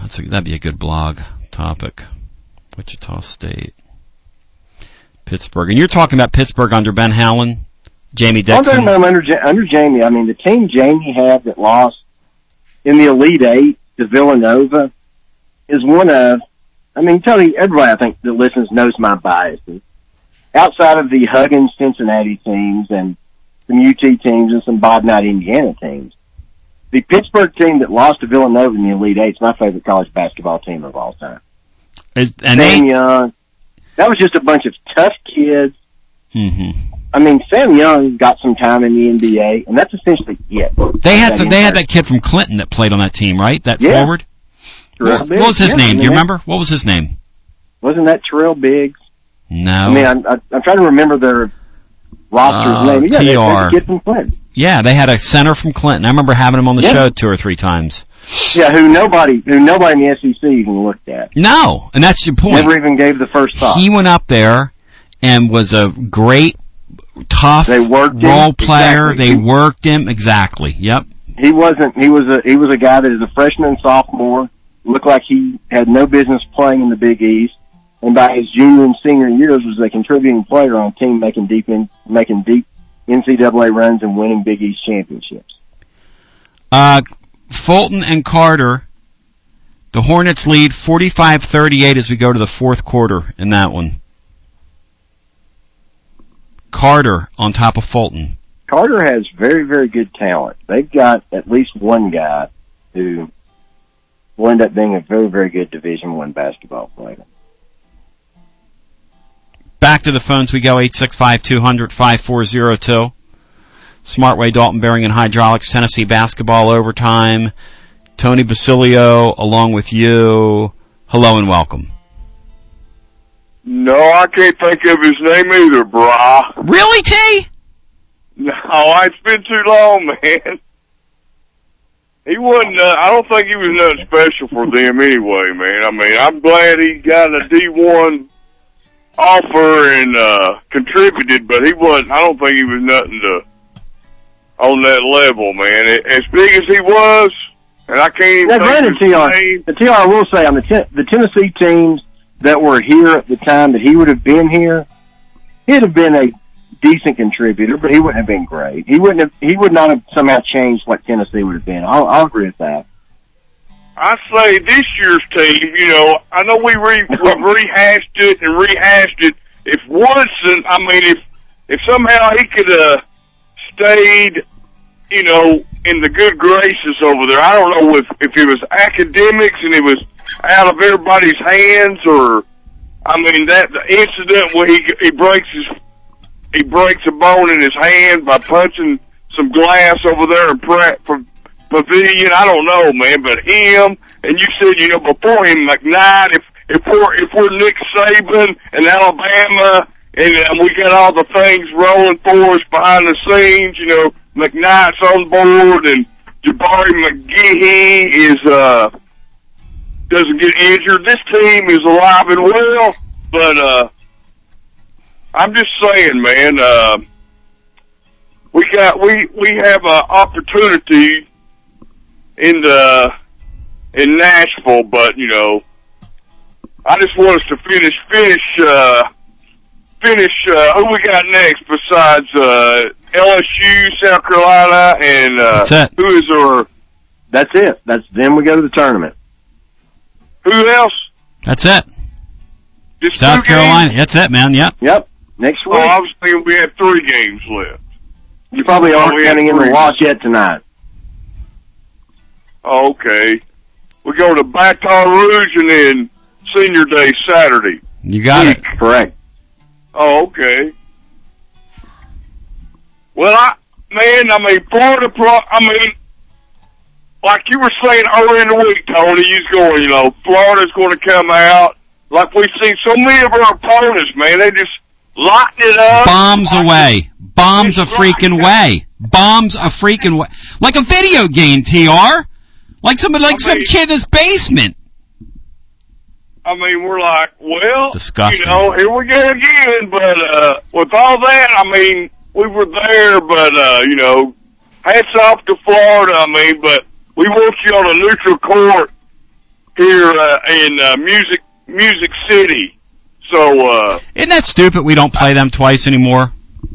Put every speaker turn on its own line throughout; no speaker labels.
That'd be a good blog topic. Wichita State. Pittsburgh. And you're talking about Pittsburgh under Ben Howland, Jamie Dixon?
I'm talking about under Jamie. I mean, the team Jamie had that lost in the Elite Eight to Villanova is one of, I mean, everybody I think that listens knows my biases. Outside of the Huggins Cincinnati teams and some UT teams and some Bob Knight Indiana teams, the Pittsburgh team that lost to Villanova in the Elite Eight is my favorite college basketball team of all time. Sam Young. That was just a bunch of tough kids.
Mm-hmm.
I mean, Sam Young got some time in the NBA, and that's essentially it.
They had that kid from Clinton that played on that team, right? That forward? What was his name? Do you remember? What was his name?
Wasn't that Terrell Biggs?
No.
I mean, I'm trying to remember their roster's name. Yeah, they had a kid from Clinton.
Yeah, they had a center from Clinton. I remember having him on the show 2 or 3 times.
Yeah, who nobody in the SEC even looked at.
No, and that's your point.
Never even gave the first thought.
He went up there and was a great, tough role player.
Exactly.
They worked him exactly. Yep.
He was a guy that is a freshman and sophomore, looked like he had no business playing in the Big East, and by his junior and senior years was a contributing player on a team making deep NCAA runs and winning Big East championships.
Fulton and Carter, the Hornets lead 45-38 as we go to the fourth quarter in that one. Carter on top of Fulton.
Carter has very, very good talent. They've got at least one guy who will end up being a very, very good Division I basketball player.
Back to the phones we go, 865-200-5402. Smartway, Dalton Bearing and Hydraulics, Tennessee Basketball Overtime. Tony Basilio, along with you. Hello and welcome.
No, I can't think of his name either, brah.
Really, T?
No, it's been too long, man. He wasn't, I don't think he was nothing special for them anyway, man. I mean, I'm glad he got a D1 offer and, contributed, but I don't think he was nothing on that level, man. As big as he was, and I can't even think of his name.
The TR, I will say, on the Tennessee teams that were here at the time that he would have been here, he'd have been a decent contributor, but he wouldn't have been great. He would not have somehow changed what Tennessee would have been. I'll agree with that.
I say this year's team, I know we've rehashed it. If Woodson, if somehow he could stayed, in the good graces over there. I don't know if it was academics and it was out of everybody's hands, or that the incident where he breaks a bone in his hand by punching some glass over there in Pavilion. I don't know, man, but him, and you said, before him, McKnight, if we're Nick Saban and Alabama, and we got all the things rolling for us behind the scenes, McKnight's on board, and Jabari McGehee doesn't get injured. This team is alive and well, but I'm just saying, man, we have an opportunity in Nashville, but I just want us to finish. Who we got next besides LSU, South Carolina, and who is our?
That's it. Then we go to the tournament.
Who else?
That's it.
Just
South Carolina. That's it, man. Yep.
Next week.
Well, obviously we have 3 games left.
You probably aren't counting in the loss yet tonight.
Okay. We go to Baton Rouge and then Senior Day Saturday.
You got it.
Correct.
Oh, okay. Well, Florida, like you were saying earlier in the week, Tony, you's going, Florida's going to come out. Like we've seen so many of our opponents, man, they just locked it up.
Bombs away. Bombs a freaking way. Bombs a freaking way. Like a video game, TR. Like some kid in his basement.
We're like, well,
disgusting.
Here we go again. But with all that, we were there. But hats off to Florida. But we want you on a neutral court here in Music City. So
isn't that stupid? We don't play them twice anymore.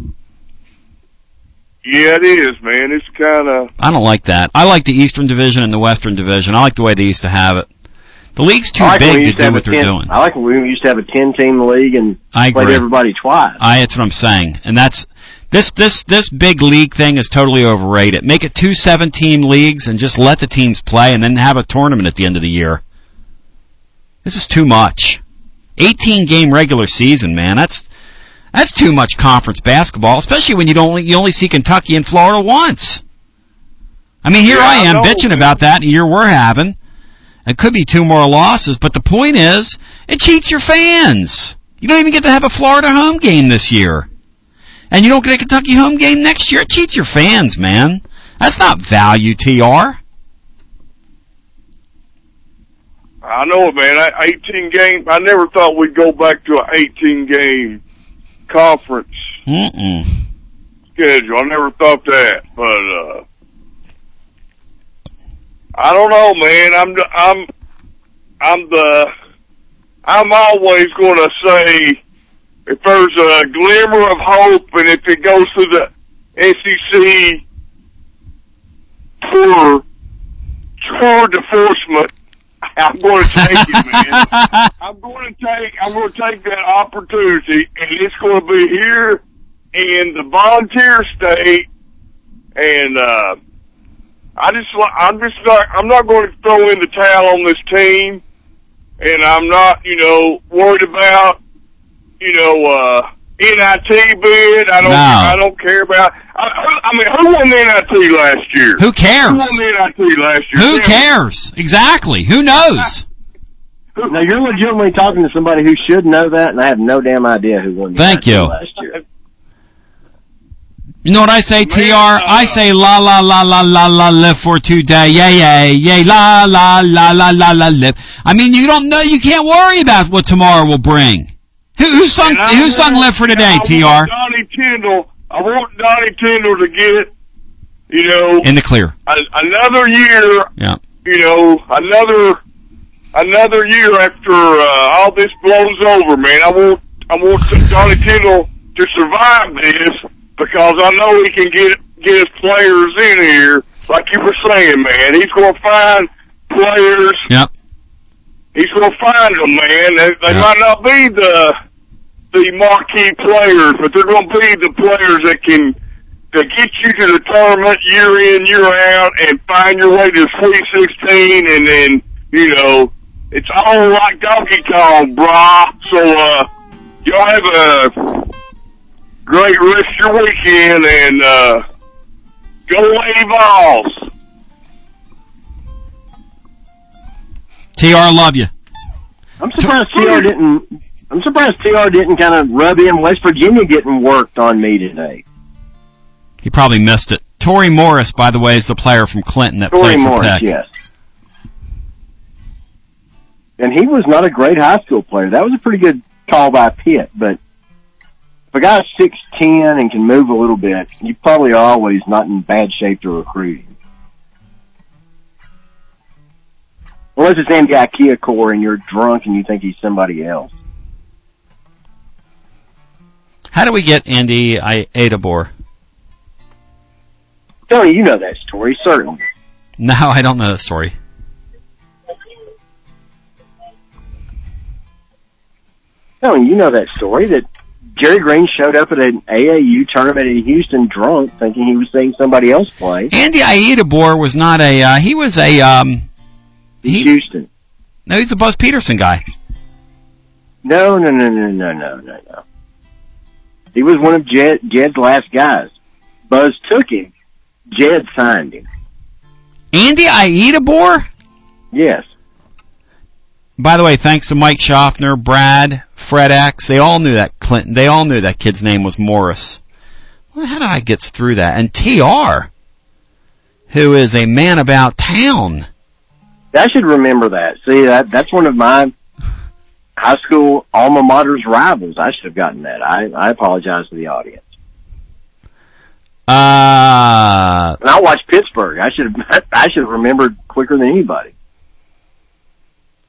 Yeah, it is, man. It's kind of.
I don't like that. I like the Eastern Division and the Western Division. I like the way they used to have it. The league's too big to do what they're doing.
I like when we used to have a 10-team league and played everybody twice.
That's what I'm saying. And that's this big league thing is totally overrated. Make it 2 7-team leagues and just let the teams play, and then have a tournament at the end of the year. This is too much. 18-game regular season, man. That's too much conference basketball, especially when you only see Kentucky and Florida once. I mean, here I am bitching about that in the year we're having. It could be 2 more losses, but the point is, it cheats your fans. You don't even get to have a Florida home game this year. And you don't get a Kentucky home game next year. It cheats your fans, man. That's not value, TR.
I know it, man. 18 game. I never thought we'd go back to an 18-game conference schedule. I never thought that, but I don't know, man. I'm always going to say, if there's a glimmer of hope, and if it goes to the SEC tour enforcement, I'm going to take it, man. I'm going to take that opportunity, and it's going to be here in the Volunteer State, and I'm not going to throw in the towel on this team, and I'm not, worried about, NIT bid. I don't care about. I mean, who won the NIT last year?
Who cares?
Who won the NIT last year?
Who cares? Exactly. Who knows?
Now, you're legitimately talking to somebody who should know that, and I have no damn idea who won the NIT last year.
You know what I say, TR? I say la la la la la la live for today. Yay, la la la la la la live. I mean, you don't know, you can't worry about what tomorrow will bring. Who sung live for today, TR?
I want Donnie Tyndall to get,
in the clear.
Another year.
Yeah.
Another year after all this blows over, man. I want Donnie Tyndall to survive this, because I know he can get his players in here, like you were saying, man. He's going to find players.
Yep.
He's going to find them, man. They might not be the marquee players, but they're going to be the players that get you to the tournament year in, year out, and find your way to the Sweet 16, and then, it's all like Donkey Kong, brah. So, y'all have a great rest of your weekend, and go Lady Vols.
TR, love you.
I'm surprised TR didn't kind of rub in West Virginia getting worked on me today.
He probably missed it. Torrey Morris, by the way, is the player from Clinton that played for Peck.
Yes. And he was not a great high school player. That was a pretty good call by Pitt, but if a guy's 6'10" and can move a little bit, you probably are always not in bad shape to recruit him. Unless it's in the IKEA core and you're drunk and you think he's somebody else.
How do we get Andy Adabor?
Tony, you know that story, certainly.
No, I don't know that story.
Tony, you know that story, that Jerry Green showed up at an AAU tournament in Houston drunk, thinking he was seeing somebody else play.
Andy Adabor was not he was
Houston.
No, he's a Buzz Peterson guy.
No. He was one of Jed's last guys. Buzz took him. Jed signed him.
Andy Adabor?
Yes.
By the way, thanks to Mike Schaffner, Brad, Fred X, they all knew that Clinton. They all knew that kid's name was Morris. Well, how did I get through that? And TR, who is a man about town.
I should remember that. See, that's one of my high school alma mater's rivals. I should have gotten that. I apologize to the audience. And I watched Pittsburgh. I should have remembered quicker than anybody.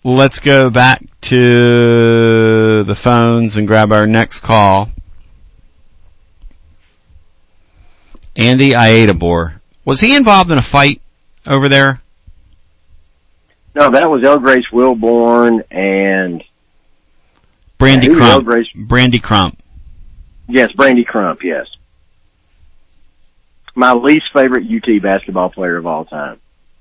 let's go back to the phones and grab our next call. Andy Iadabor. Was he involved in a fight over there?
No, that was El Grace Wilborn and
Brandy Crump.
Grace?
Brandy Crump.
Yes, Brandy Crump, yes. My least favorite UT basketball player of all time.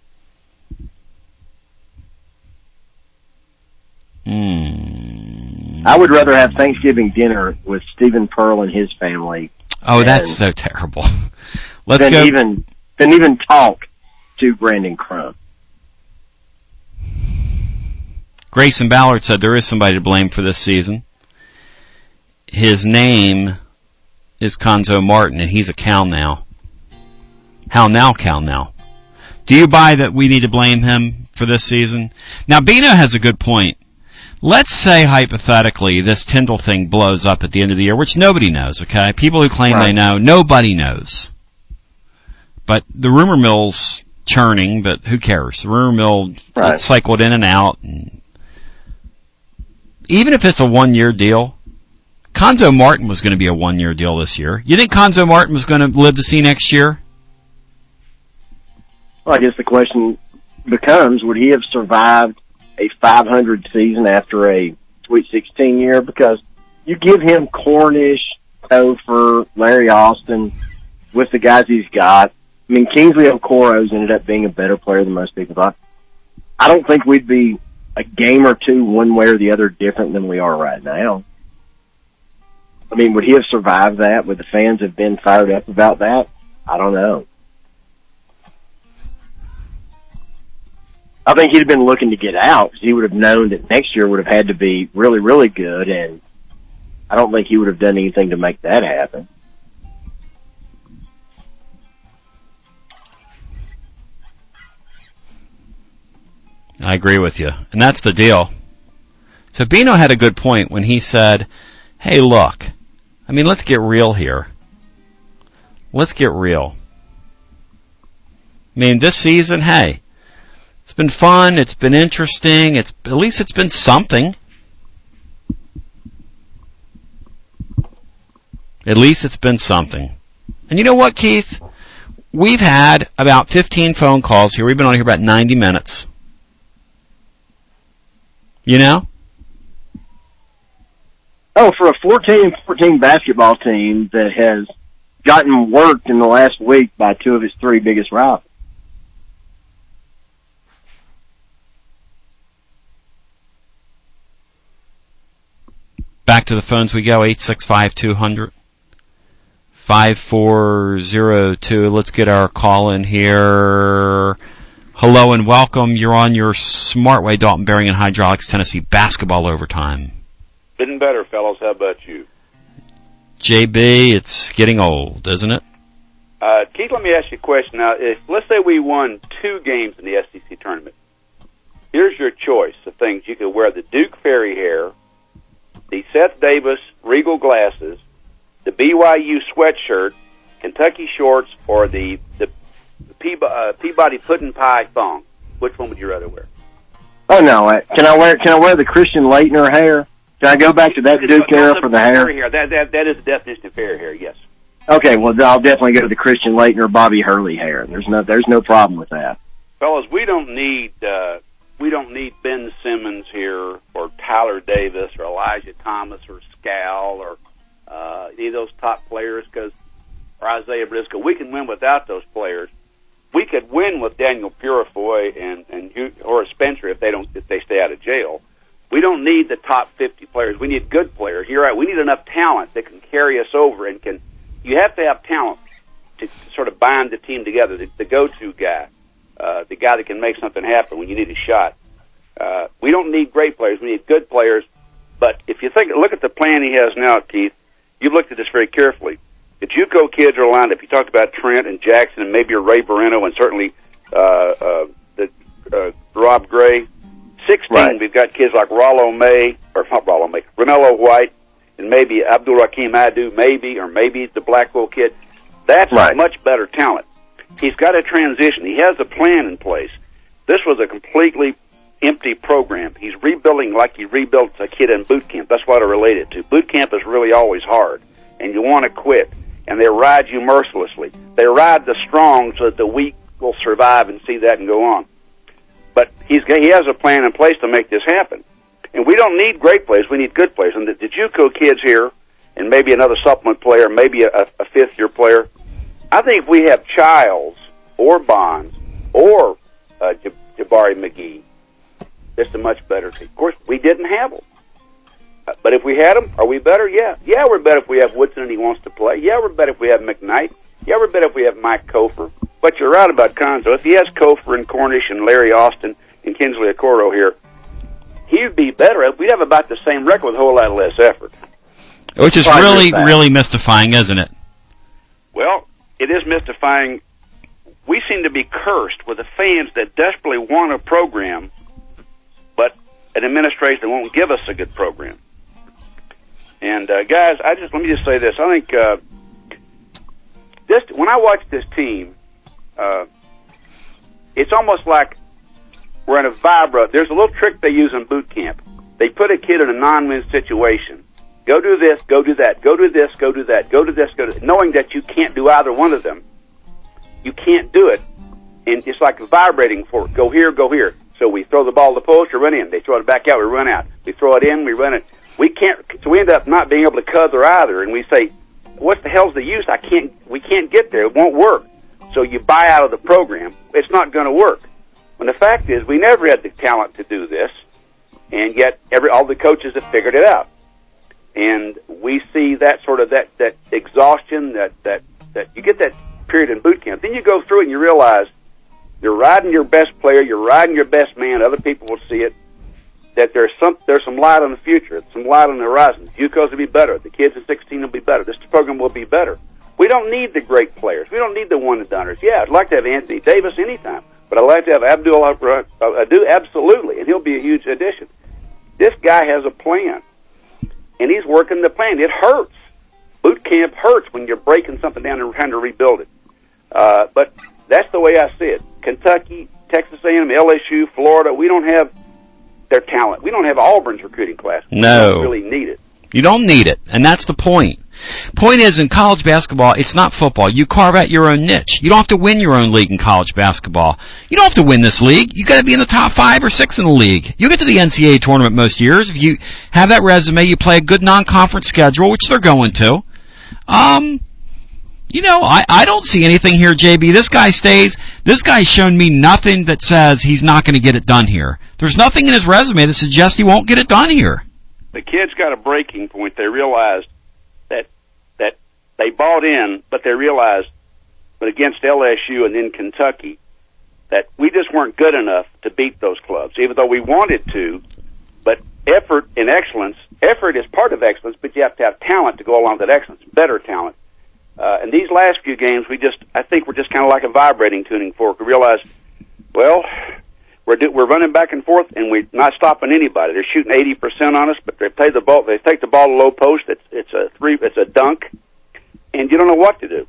I would rather have Thanksgiving dinner with Stephen Pearl and his family.
Oh, that's so terrible.
Than even talk to Brandon Crump.
Grayson Ballard said there is somebody to blame for this season. His name is Conzo Martin, and he's a Cal now. How now, Cal now? Do you buy that we need to blame him for this season? Now, Bino has a good point. Let's say, hypothetically, this Tyndall thing blows up at the end of the year, which nobody knows, okay? People who claim They know, nobody knows. But the rumor mill's churning, but who cares? The rumor mill cycled in and out. And even if it's a one-year deal, Conzo Martin was going to be a one-year deal this year. You think Conzo Martin was going to live to see next year?
Well, I guess the question becomes, would he have survived a 500 season after a Sweet 16 year? Because you give him Cornish, Topher, Larry Austin with the guys he's got. I mean, Kingsley Okoro's ended up being a better player than most people thought. I don't think we'd be a game or two one way or the other different than we are right now. I mean, would he have survived that? Would the fans have been fired up about that? I don't know. I think he'd have been looking to get out because he would have known that next year would have had to be really, really good, and I don't think he would have done anything to make that happen.
I agree with you, and that's the deal. So Bino had a good point when he said, hey, look, I mean, let's get real here. Let's get real. I mean, this season, hey, it's been fun, it's been interesting, at least it's been something. At least it's been something. And you know what, Keith? We've had about 15 phone calls here. We've been on here about 90 minutes. You know?
Oh, for a 14-14 basketball team that has gotten worked in the last week by two of its three biggest rivals.
Back to the phones we go, 865-200. 5402. Let's get our call in here. Hello and welcome. You're on your Smartway Dalton Bearing and Hydraulics Tennessee basketball overtime.
Been better, fellows. How about you?
JB, it's getting old, isn't it?
Keith, let me ask you a question. Now, let's say we won 2 games in the SEC tournament. Here's your choice of things. You could wear the Duke Ferry hair, the Seth Davis Regal glasses, the BYU sweatshirt, Kentucky shorts, or the Peabody pudding pie thong. Which one would you rather wear?
Oh no! Can I wear the Christian Laettner hair? Can I go back to that Duke era for the hair?
That is the definition of fair hair. Yes.
Okay, well I'll definitely go to the Christian Laettner, Bobby Hurley hair. There's no problem with that.
Fellas, we don't need Ben Simmons here, or Tyler Davis, or Elijah Thomas, or Scal, or any of those top players, or Isaiah Briscoe. We can win without those players. We could win with Daniel Purifoy and Horace Spencer if they stay out of jail. We don't need the top 50 players. We need good players. You're right. We need enough talent that can carry us over and can. You have to have talent to sort of bind the team together. The go-to guy, the guy that can make something happen when you need a shot. We don't need great players. We need good players. But if you look at the plan he has now, Keith, you've looked at this very carefully. The JUCO kids are lined up. You talked about Trent and Jackson and maybe Ray Barreno and certainly Rob Gray. 16, right. We've got kids like Romello White, and maybe Abdul Rakim Adu, maybe the Blackwell kid. That's right. Much better talent. He's got a transition. He has a plan in place. This was a completely empty program. He's rebuilding like he rebuilt a kid in boot camp. That's what I relate it to. Boot camp is really always hard, and you want to quit. And they ride you mercilessly. They ride the strong so that the weak will survive and see that and go on. But he has a plan in place to make this happen. And we don't need great players. We need good players. And the JUCO kids here, and maybe another supplement player, maybe a fifth-year player, I think if we have Childs or Bonds or Jabari McGee, it's a much better team. Of course, we didn't have them. But if we had them, are we better? Yeah. Yeah, we're better if we have Woodson and he wants to play. Yeah, we're better if we have McKnight. Yeah, we're better if we have Mike Kofor. But you're right about Conzo. If he has Kofor and Cornish and Larry Austin and Kinsley Okoro here, he'd be better. We'd have about the same record with a whole lot less effort.
Which is really mystifying, isn't it?
Well, it is mystifying. We seem to be cursed with the fans that desperately want a program, but an administration that won't give us a good program. And guys, let me just say this. I think when I watch this team, it's almost like we're in a vibra. There's a little trick they use in boot camp. They put a kid in a non-win situation. Go do this, go do that, go do this, go do that, go do this, go do that, knowing that you can't do either one of them. You can't do it, and it's like a vibrating fork. Go here, go here. So we throw the ball to the post or run in. They throw it back out, we run out. We throw it in, we run it. We can't. So we end up not being able to cover either, and we say, "What the hell's the use? We can't get there. It won't work." So you buy out of the program. It's not going to work. When the fact is, we never had the talent to do this, and yet all the coaches have figured it out. And we see that sort of that exhaustion, that you get that period in boot camp. Then you go through it and you realize you're riding your best player, you're riding your best man. Other people will see it. That there's some light on the future, some light on the horizon. JUCOs will be better. The kids at 16 will be better. This program will be better. We don't need the great players. We don't need the one-and-doners. Yeah, I'd like to have Anthony Davis anytime, but I'd like to have Abdul Adu absolutely, and he'll be a huge addition. This guy has a plan, and he's working the plan. It hurts. Boot camp hurts when you're breaking something down and trying to rebuild it. But that's the way I see it. Kentucky, Texas A&M, LSU, Florida, we don't have their talent. We don't have Auburn's recruiting class.
No.
We don't really need it.
You don't need it, and that's the point. Point is, in college basketball, it's not football. You carve out your own niche. You don't have to win your own league in college basketball. You don't have to win this league. You got to be in the top 5 or 6 in the league. You get to the NCAA tournament most years. If you have that resume, you play a good non-conference schedule, which they're going to. I don't see anything here, JB. This guy stays. This guy's shown me nothing that says he's not going to get it done here. There's nothing in his resume that suggests he won't get it done here.
The kid's got a breaking point. They realized that they bought in, but they realized that against LSU and then Kentucky that we just weren't good enough to beat those clubs, even though we wanted to. But effort and excellence, effort is part of excellence, but you have to have talent to go along with that excellence, better talent. And these last few games, I think we're just kind of like a vibrating tuning fork. We realize, well, we're running back and forth, and we're not stopping anybody. They're shooting 80% on us, but they take the ball to low post. It's a dunk, and you don't know what to do.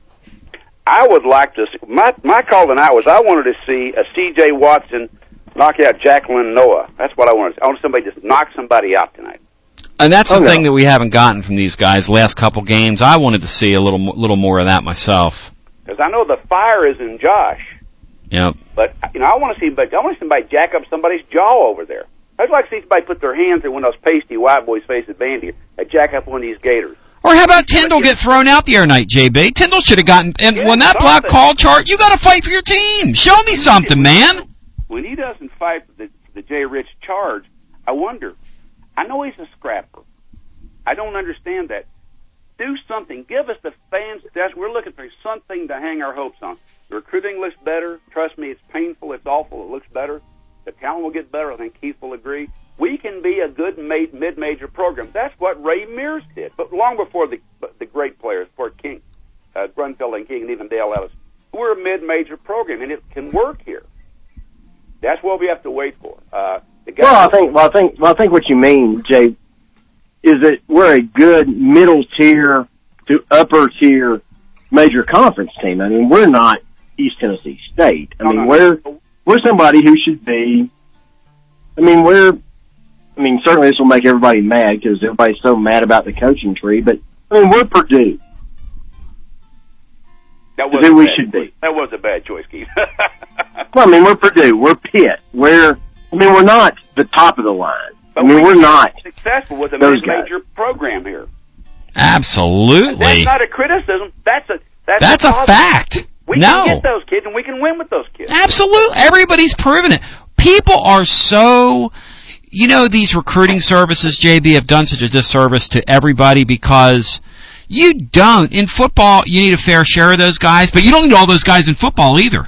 I would like to see, my call tonight was I wanted to see a C.J. Watson knock out Jacqueline Noah. That's what I wanted. I want somebody to just knock somebody out tonight.
And that's the thing that we haven't gotten from these guys the last couple games. I wanted to see a little more of that myself.
Because I know the fire is in Josh.
Yep.
But I want to see somebody jack up somebody's jaw over there. I'd like to see somebody put their hands in one of those pasty white boys' face at Vandy and jack up one of these Gators.
Or how about Tyndall get thrown out the other night, JB? Tyndall should have gotten, and when that block call chart, you got to fight for your team. Show me something, man.
When he doesn't fight for the J. Rich charge, I wonder. I know he's a scrapper. I don't understand that. Do something. Give us the fans. We're looking for something to hang our hopes on. The recruiting looks better. Trust me, it's painful. It's awful. It looks better. The talent will get better. I think Keith will agree. We can be a good mid-major program. That's what Ray Mears did. But long before the great players, before King, Grunfeld and King, and even Dale Ellis, we're a mid-major program, and it can work here. That's what we have to wait for. I
think what you mean, Jay, is that we're a good middle tier to upper tier major conference team. I mean, we're not East Tennessee State. We're somebody who should be certainly this will make everybody mad because everybody's so mad about the coaching tree, but, we're Purdue.
That was
who we should be.
That was a bad choice, Keith.
Well, we're Purdue. We're Pitt. We're not the top of the line.
But
we're not
successful with a mid-major program here.
Absolutely.
That's not a criticism. That's a
fact.
We can get those kids, and we can win with those kids.
Absolutely. Everybody's proven it. People are so... these recruiting services, JB, have done such a disservice to everybody because you don't. In football, you need a fair share of those guys, but you don't need all those guys in football either.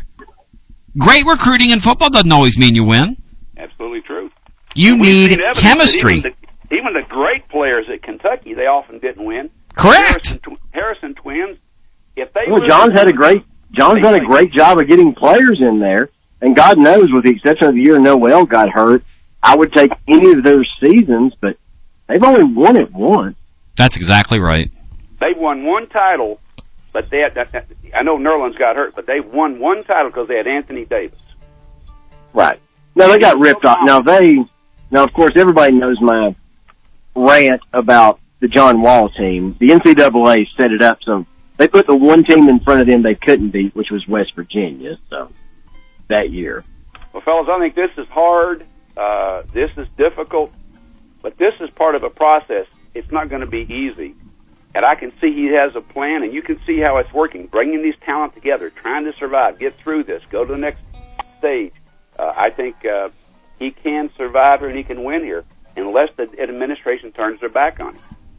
Great recruiting in football doesn't always mean you win.
Absolutely true.
You need chemistry.
Even the great players at Kentucky, they often didn't win.
Correct.
Harrison twins, if they
John's done a great job of getting players in there, and God knows, with the exception of the year Noel got hurt, I would take any of those seasons, but they've only won it once.
That's exactly right.
They've won one title, but they had, I know Nerlens got hurt, but they won one title because they had Anthony Davis.
Right. No, they got ripped off. Now, of course, everybody knows my rant about the John Wall team. The NCAA set it up so they put the one team in front of them they couldn't beat, which was West Virginia, so that year.
Well, fellas, I think this is hard. This is difficult, but this is part of a process. It's not going to be easy. And I can see he has a plan, and you can see how it's working, bringing these talent together, trying to survive, get through this, go to the next stage. I think he can survive here and he can win here unless the administration turns their back on him.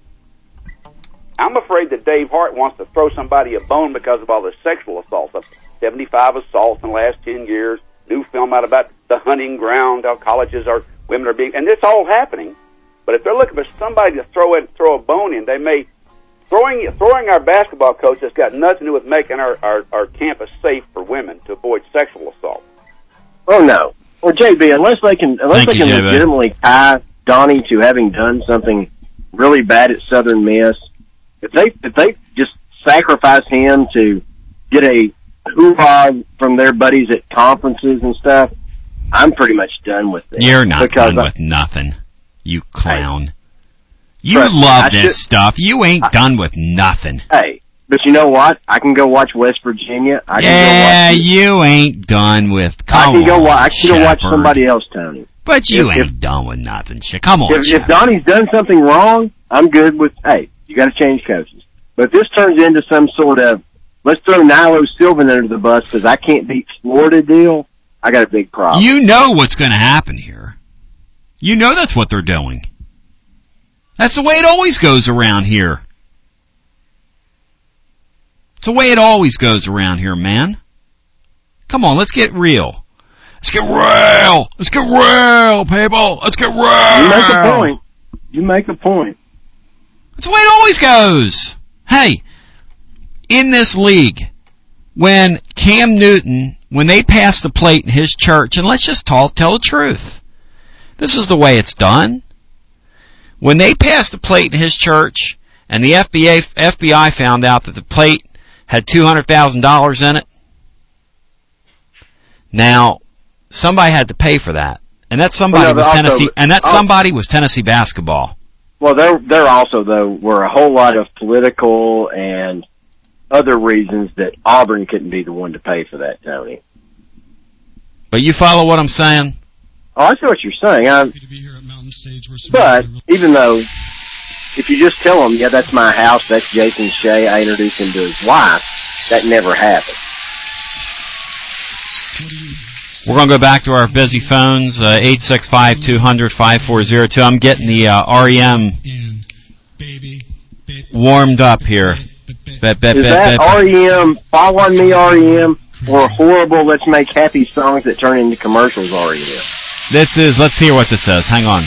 I'm afraid that Dave Hart wants to throw somebody a bone because of all the sexual assaults. 75 assaults in the last 10 years, new film out about the hunting ground, how colleges are, women are being, and it's all happening. But if they're looking for somebody to throw a bone in, they may, throwing our basketball coach has got nothing to do with making our campus safe for women to avoid sexual assault.
Oh no. Or JB, unless they can legitimately tie Donnie to having done something really bad at Southern Miss, if they just sacrifice him to get a hoorah from their buddies at conferences and stuff, I'm pretty much done with this.
You're not done with nothing, you clown. You love this stuff. You ain't done with nothing.
Hey, but you know what? I can go watch West Virginia.
You ain't done with. I can go
watch somebody else, Tony.
But you ain't done with nothing, shit. Come on,
if Donnie's done something wrong, I'm good with. Hey, you got to change coaches. But if this turns into some sort of let's throw Nilo Sylvan under the bus because I can't beat Florida deal, I got a big problem.
You know what's going to happen here. You know that's what they're doing. That's the way it always goes around here. It's the way it always goes around here, man. Come on, let's get real. Let's get real. Let's get real, people. Let's get real.
You make a point.
That's the way it always goes. Hey, in this league, when Cam Newton, when they pass the plate in his church, and let's just tell the truth. This is the way it's done. When they passed the plate in his church, and the FBI found out that the plate had $200,000 in it, now somebody had to pay for that, and that somebody was Tennessee. And that somebody was Tennessee basketball.
Well, there also though were a whole lot of political and other reasons that Auburn couldn't be the one to pay for that, Tony.
But you follow what I'm saying?
Oh, I see what you're saying. But even though, if you just tell them, yeah, that's my house, that's Jason Shea, I introduced him to his wife, that never happened.
We're going to go back to our busy phones, 865-200-5402. I'm getting the REM warmed up here.
Is that REM, Fall On Me REM, or horrible Let's Make Happy Songs that turn into commercials REM?
Let's hear what this says. Hang on.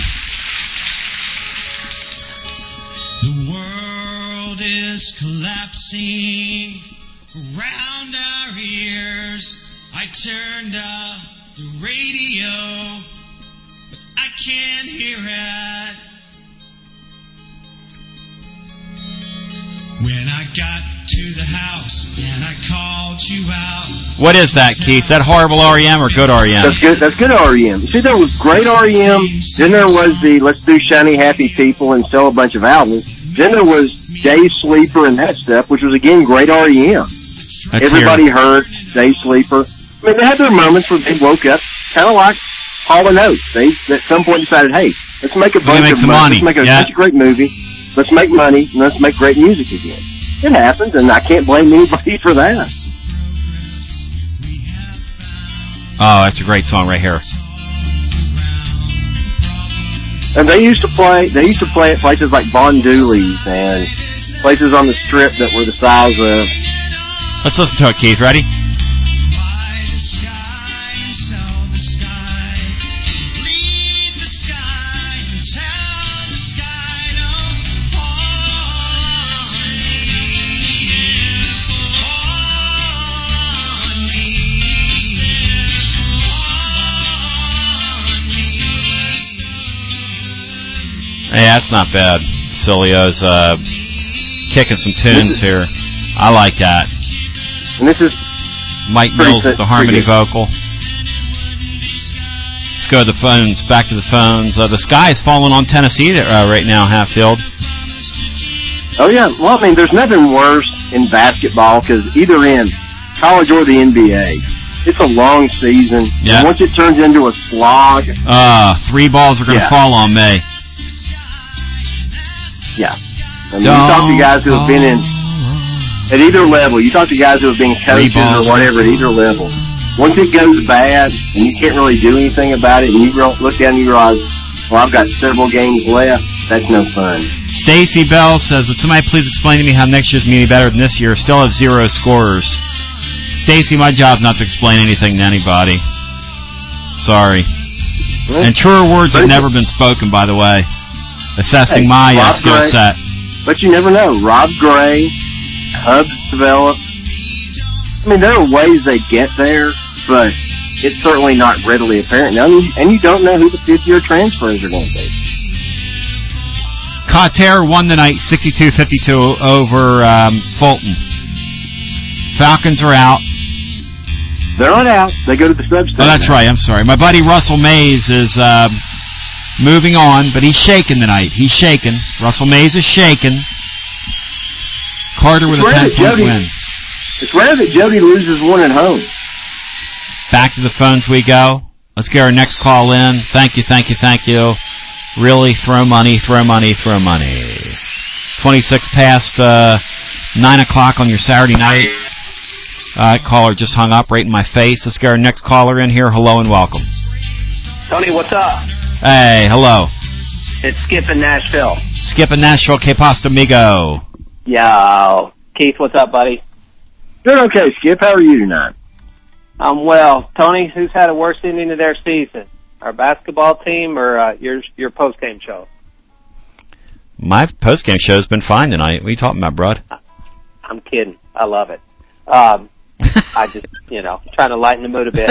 The world is collapsing around our ears. I turned up the radio, but I can't hear it. When I got to the house and I called you out.
What is that, Keith? Is that horrible REM or good REM?
That's good REM. See, there was great REM. Then there was the Let's Do Shiny Happy People and sell a bunch of albums. Then there was Day Sleeper and that stuff, which was, again, great REM. Everybody heard Day Sleeper. I mean, they had their moments where they woke up, kind of like Hall & Oates. They, at some point, decided, hey, let's make a bunch of money. Let's make such a great movie. Let's make money, and let's make great music again. It happens, and I can't blame anybody for that.
Oh, that's a great song right here.
And they used to play at places like Von Dooley's and places on the Strip that were the size of.
Let's listen to it, Keith. Ready? Yeah, that's not bad. Cilio's kicking some tunes here. I like that.
And this is
Mike Mills with the harmony vocal. Let's go to the phones. Back to the phones. The sky is falling on Tennessee right now, Hatfield.
Oh, yeah. Well, I mean, there's nothing worse in basketball because either in college or the NBA, it's a long season.
Yeah.
Once it turns into a slog.
3 balls are going to fall on me.
Yeah. I mean, you talk to guys who have been in at either level. You talk to guys who have been coaches or whatever at either level. Once it goes bad and you can't really do anything about it and you look down and you realize, well, I've got several games left, that's no fun.
Stacy Bell says, would somebody please explain to me how next year's going to be better than this year? Still have 0 scorers. Stacy, my job's not to explain anything to anybody. Sorry. Well, and truer words have never been spoken, by the way. Assessing my skill set.
But you never know. Rob Gray, Hubs develop. I mean, there are ways they get there, but it's certainly not readily apparent now. And you don't know who the fifth-year transfers are going to be.
Cotter won tonight 62-52 over Fulton. Falcons are out.
They're not out. They go to the substation.
Oh, that's right. I'm sorry. My buddy Russell Mays is moving on, but he's shaking tonight. He's shaking. Russell Mays is shaking. Carter with a 10-point win.
It's rare that Jody loses one at home.
Back to the phones we go. Let's get our next call in. Thank you. Really, throw money. 26 past 9 o'clock on your Saturday night. Caller just hung up right in my face. Let's get our next caller in here. Hello and welcome.
Tony, what's up?
Hey, hello.
It's Skip in Nashville.
Skip in Nashville, que pasta, amigo?
Yo. Keith, what's up, buddy?
Doing okay, Skip. How are you tonight?
I'm well. Tony, who's had a worse ending of their season? Our basketball team or your post-game show?
My post-game show's been fine tonight. What are you talking about, bud?
I'm kidding. I love it. I just, trying to lighten the mood a bit.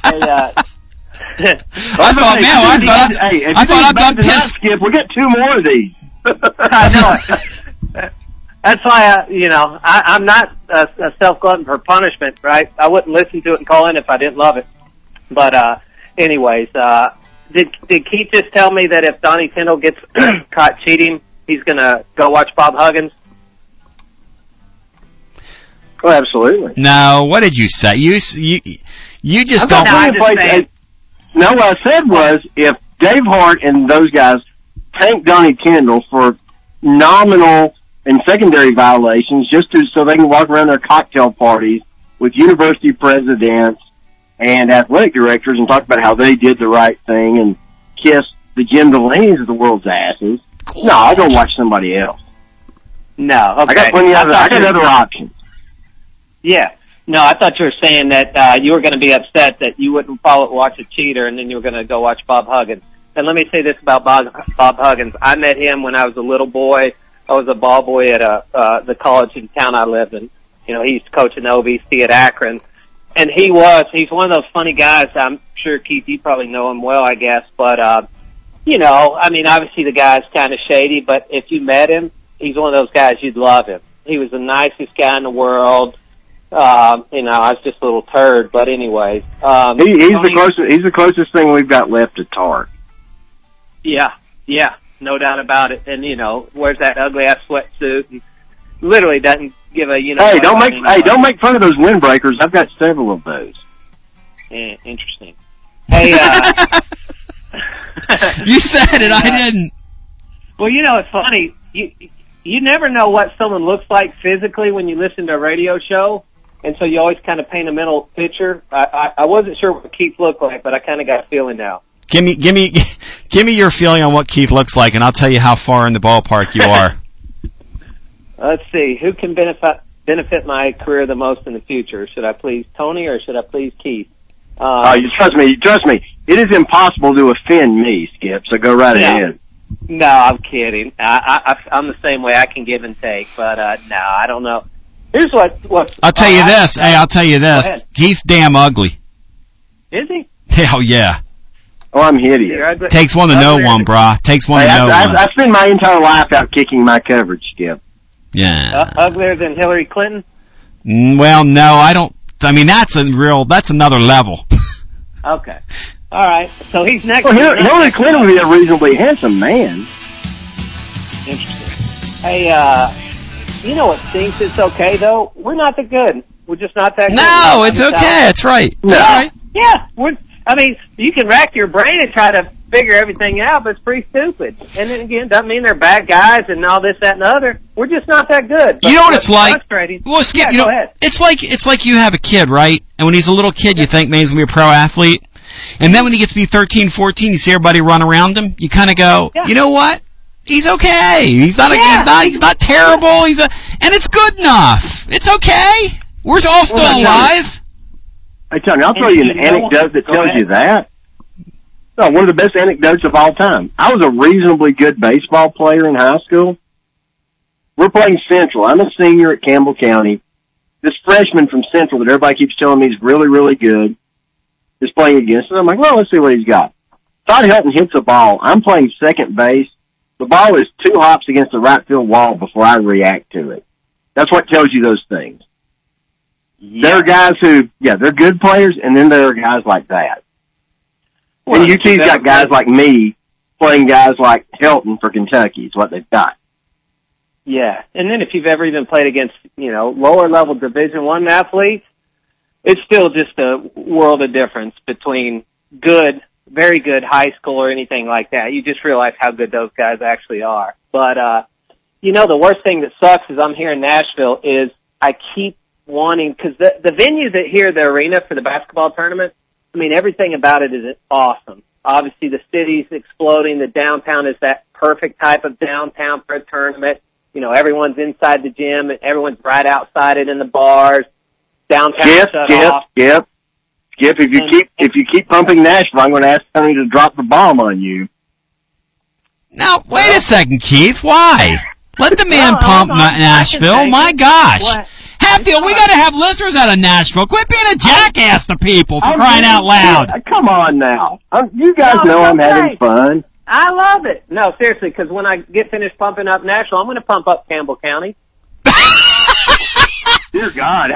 I thought I'm pissed.
Skip, we got 2 more of these.
I know it. That's why, I'm not a self-glutton for punishment, right? I wouldn't listen to it and call in if I didn't love it. But, anyways, did Keith just tell me that if Donnie Tyndall gets caught cheating, he's going to go watch Bob Huggins?
Oh, absolutely.
No, what did you say? You just don't.
No, what I said was if Dave Hart and those guys tank Donnie Tyndall for nominal and secondary violations so they can walk around their cocktail parties with university presidents and athletic directors and talk about how they did the right thing and kiss the Jim Delaney's of the world's asses, no, I'll go watch somebody else.
No, okay.
I got other options.
Yeah. No, I thought you were saying that you were going to be upset that you wouldn't watch a cheater, and then you were going to go watch Bob Huggins. And let me say this about Bob Huggins. I met him when I was a little boy. I was a ball boy at the college in town I lived in. He used to coach in the OVC at Akron. And he's one of those funny guys. I'm sure, Keith, you probably know him well, I guess. But, obviously the guy's kind of shady, but if you met him, he's one of those guys you'd love him. he was the nicest guy in the world. I was just a little turd, but anyways.
He's the closest thing we've got left to Tart.
Yeah, no doubt about it. And, wears that ugly-ass sweatsuit and literally doesn't give a,
Hey, don't make fun of those windbreakers. I've got several of those.
Interesting. Hey,
you said it, I didn't.
Well, it's funny. You never know what someone looks like physically when you listen to a radio show, and so you always kind of paint a mental picture. I wasn't sure what Keith looked like, but I kind of got a feeling now.
Give me your feeling on what Keith looks like, and I'll tell you how far in the ballpark you are.
Let's see. Who can benefit my career the most in the future? Should I please Tony or should I please Keith?
You trust me. It is impossible to offend me, Skip, so go right ahead.
No, I'm kidding. I'm the same way. I can give and take, but no, I don't know. Here's what
I'll tell you this. Hey, I'll tell you this. He's damn ugly.
Is he?
Hell yeah.
Oh, I'm hideous.
Takes one to know one, brah. Takes one to know one.
I spend my entire life out kicking my coverage, Skip.
Yeah.
Uglier than Hillary Clinton?
Well, no, I don't. I mean, that's another level.
Okay. All right. So he's next.
Well, Hillary Clinton would be a reasonably handsome man.
Interesting. Hey, you know what stinks? It's okay, though. We're not that good. We're just not that good.
No, it's okay. That's right.
That's right. Yeah. You can rack your brain and try to figure everything out, but it's pretty stupid. And then again, doesn't mean they're bad guys and all this, that, and the other. We're just not that good.
You know what it's like?
Well,
Skip, go ahead. It's like you have a kid, right? And when he's a little kid, you think maybe he's going to be a pro athlete. And then when he gets to be 13, 14, you see everybody run around him. You kind of go, you know what? He's okay. He's not terrible. And it's good enough. It's okay. We're all still alive.
Hey, Tony, I'll throw you an anecdote that tells you that. No, one of the best anecdotes of all time. I was a reasonably good baseball player in high school. We're playing Central. I'm a senior at Campbell County. This freshman from Central that everybody keeps telling me is really, really good is playing against us. I'm like, well, let's see what he's got. Todd Helton hits a ball. I'm playing second base. The ball is 2 hops against the right field wall before I react to it. That's what tells you those things. Yeah. There are guys who, they're good players, and then there are guys like that. Well, and UT's got guys like me playing guys like Helton for Kentucky is what they've got.
Yeah, and then if you've ever even played against, lower level Division I athletes, it's still just a world of difference between good, very good high school or anything like that. You just realize how good those guys actually are. But, the worst thing that sucks is I'm here in Nashville is I keep wanting, because the venue that here, the arena for the basketball tournament, I mean, everything about it is awesome. Obviously, the city's exploding. The downtown is that perfect type of downtown for a tournament. Everyone's inside the gym, and everyone's right outside it in the bars. Downtown shut off.
Skip. If you keep pumping Nashville, I'm going to ask Tony to drop the bomb on you.
Now, wait a second, Keith. Why? Let the man pump Nashville. My gosh. We got to have listeners out of Nashville. Quit being a jackass to people for crying out loud.
Come on now. You guys know I'm having fun.
I love it. No, seriously, because when I get finished pumping up Nashville, I'm going to pump up Campbell County.
Dear God.